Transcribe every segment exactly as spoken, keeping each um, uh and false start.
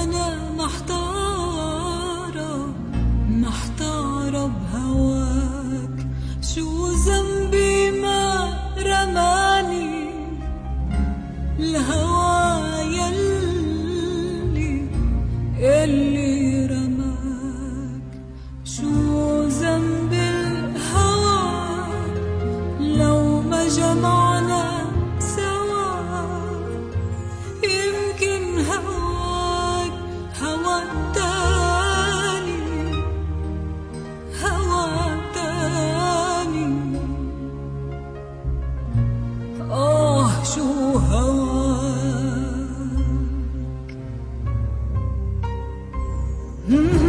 أنا محتارة محتارة بهواك، شو ذنبي ما رماني الهوى يلي يلي رماك، شو ذنب الهوى لو ما جمعنا سوا، يمكن هواك هوى تاني هوى تاني. آه شو هواك.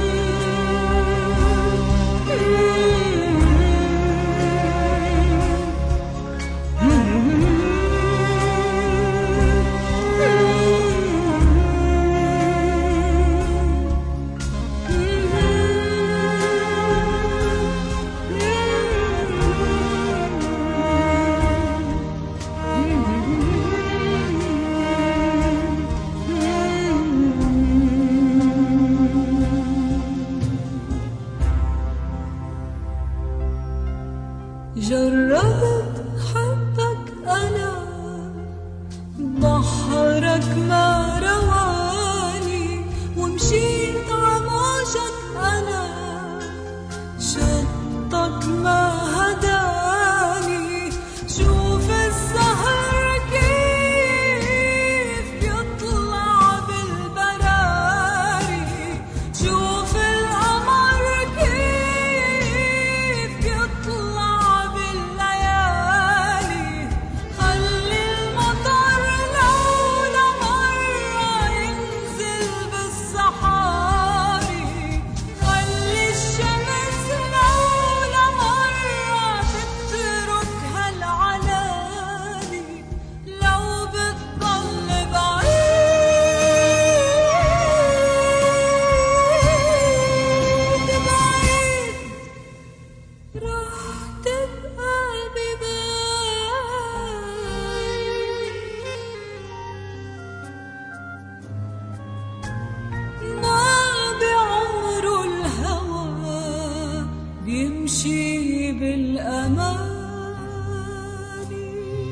جربت حبك أنا بحرك ما رواني، ومشيت عموجك أنا شطك ما هداني، شوف السهر كيف يطلع بالبراري، شوف القمر كيف يطلع بالليالي، خلي المطر لو لمرة ينزل بالصحاري، خلي الشمس لو لمرة تترك هالعلالي، لو بتضل بعيد بعيد رح تبقى ببالي، ما بعمره الهوى بيمشي بالأماني،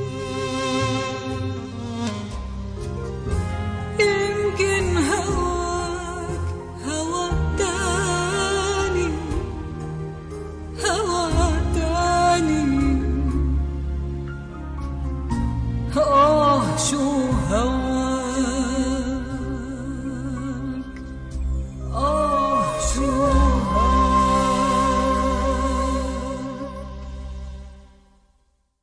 يمكن هواك هوى تاني هوى تاني. آه شو هواك.